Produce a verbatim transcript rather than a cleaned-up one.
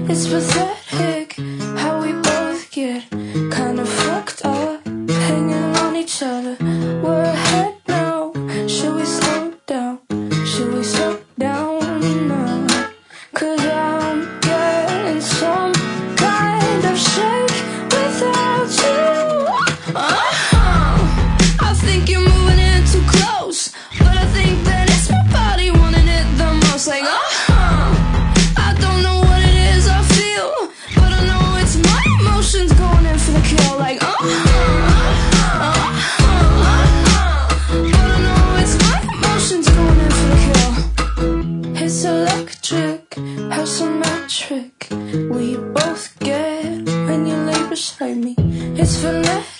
It's pathetic how we both get kind of fucked up, hanging on each other. We're ahead now. Should we slow down? Should we slow down now? Cause I'm getting some kind of shake without you. Uh-huh. I think you're moving in too close, but I think that it's my body wanting it the most. Like, uh-huh. I don't know what it is I feel, but I know it's my emotions going in for the kill. Like, uh-huh. It's electric, how symmetric we both get when you lay beside me. It's phonetic.